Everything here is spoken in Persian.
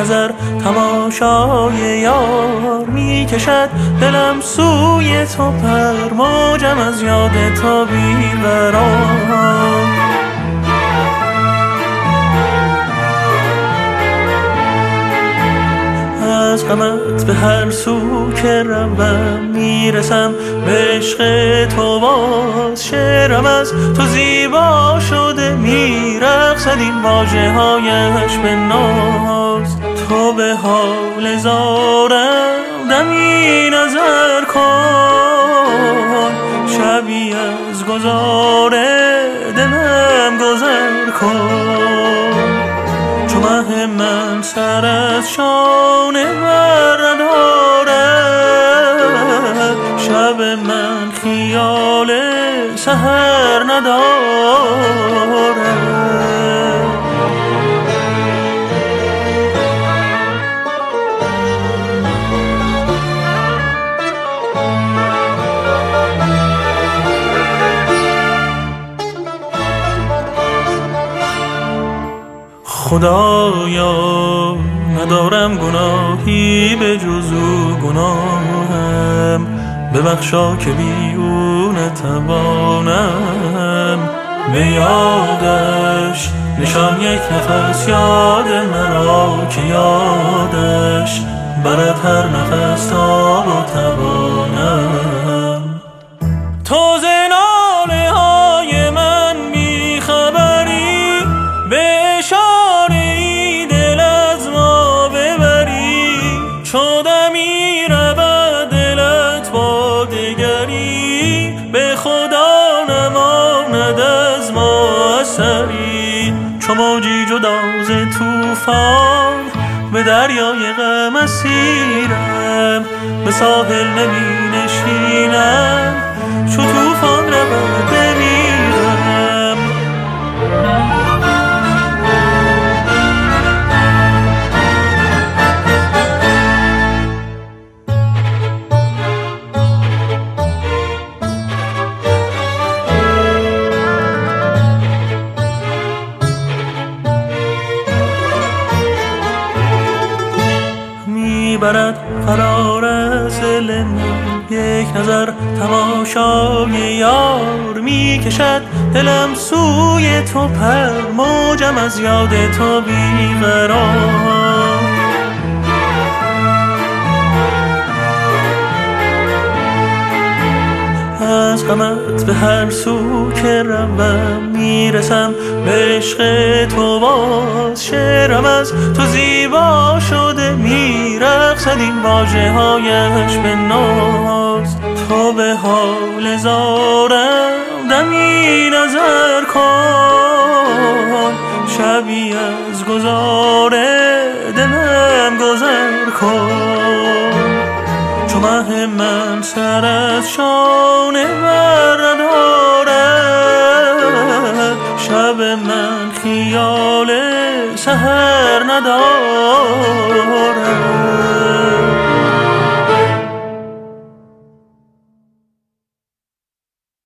نظر تماشای یار می کشد دلم سوی تو پر، موجم از یاد تو بیقرار. از غمت به هر سو که روم میرسم به عشق تو باز، شعرم از تو زیبا شده میرقصد این واژه هایش به ناز. تو به حال زارم دمی نظر کن، شبی از گذار دلم گذر کن. چو مه من سر از شانه بر ندارد، شب من خیال سحر ندارد. خدایا ندارم گناهی به جز او گناهم، ببخشا که بی او نتوانم. به یادش نشان یک نفس یاد مرا که یادش برد هر نفس تا بتوانم. تو ز ناله های من بیخبری، به اشاره ای دل از ما ببری. چو دمی رود دلت با دگری، به خدا نماند از ما اثری. چو موجی جدا ز طوفان به دریای غم اسیرم، به ساحل نمی نشینم چو طوفان رود بمیرم. میبرد قرار از دل من یک نظر تماشای یار، میکشد دلم سوی تو پر، موجم از یاد تو بیقرار. از غمت به هر سو که روم میرسم به عشق تو باز، شعرم از تو زیبا شده میرقصد این واژه هایش به ناز. تو به حال زارم دمی نظر کن، شبی از گذار دلم گذر کن. چو مه من سر از شانه بر ندارد، شب من خیال سحر ندارد.